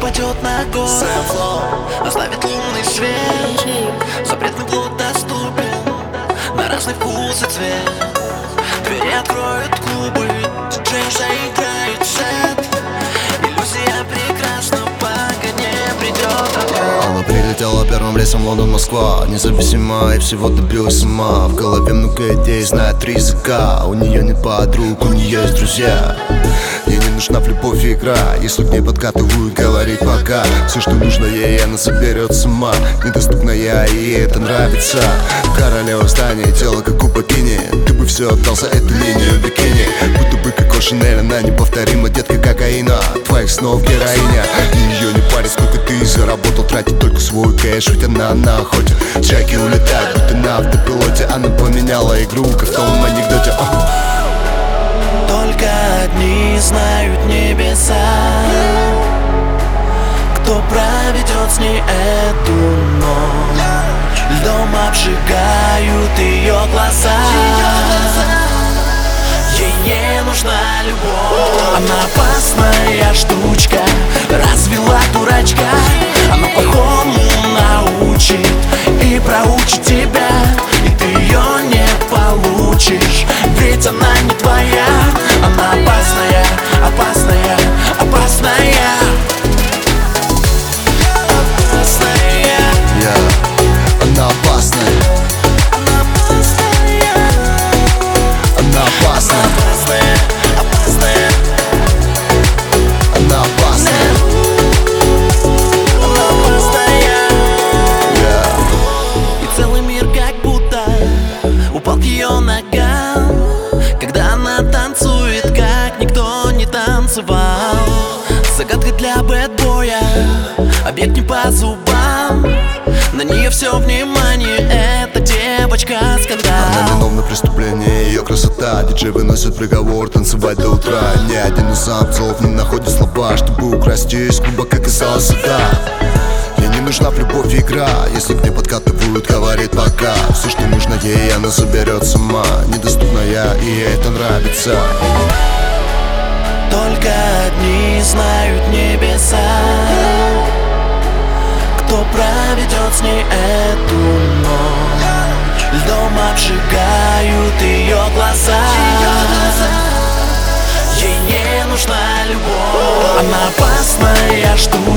упадет на город, оставит лунный свет. Запретный плод доступен на разный вкус и цвет. Двери откроют клубы, диджей заиграет сет. Иллюзия прекрасна, пока не придет ответ. Она прилетела первым рейсом Лондон-Москва, независима и всего добилась сама. В голове много идей, знает 3 языка. У нее нет подруг, у нее есть друзья. Ей не нужна в любовь игра, если к ней подкатывают, говорить пока. Все, что нужно ей, она соберет сама. Недоступная, и ей это нравится. Королева здания, тело как у богини. Ты бы все отдал за эту линию бикини. Будто бы как Шанель, она неповторима, детка кокаина. Твоих снов героиня. Ее не парит, сколько ты заработал, тратит только свой кэш, ведь она на охоте. Чайки улетают, будто на автопилоте. Она поменяла игру, как в том анекдоте. Только одни знают небеса, кто проведет с ней эту ночь. Льдом обжигают ее глаза. Ей не нужна любовь. Она опасная штучка, развела дурачка. Она плохому научит и проучит тебя, и ты ее не получишь, ведь она не твоя. Она опасная, опасная, опасная. Опасная. Она опасная. Она опасная. Она опасная. Опасная, опасная. Она опасная. Она опасная. И целый мир как будто упал к ее ногам, когда она танцует, как никто не танцевал. Загадка для бэтбоя, объект не по зубам. На нее все внимание, эта девочка скандал. Она виновна в преступлении, ее красота. Диджей выносит приговор, танцевать до утра. Ни один из самцов не находит слова, чтобы украсть ее из клуба, как из сада. Ей не нужна в любовь игра, если к ней подкатывают, говорит пока. Все, что нужно ей, она заберет сама. Недоступная, и ей это нравится. Только одни знают небеса, кто проведет с ней эту ночь. Льдом обжигают ее глаза. Ей не нужна любовь. Она опасная штука,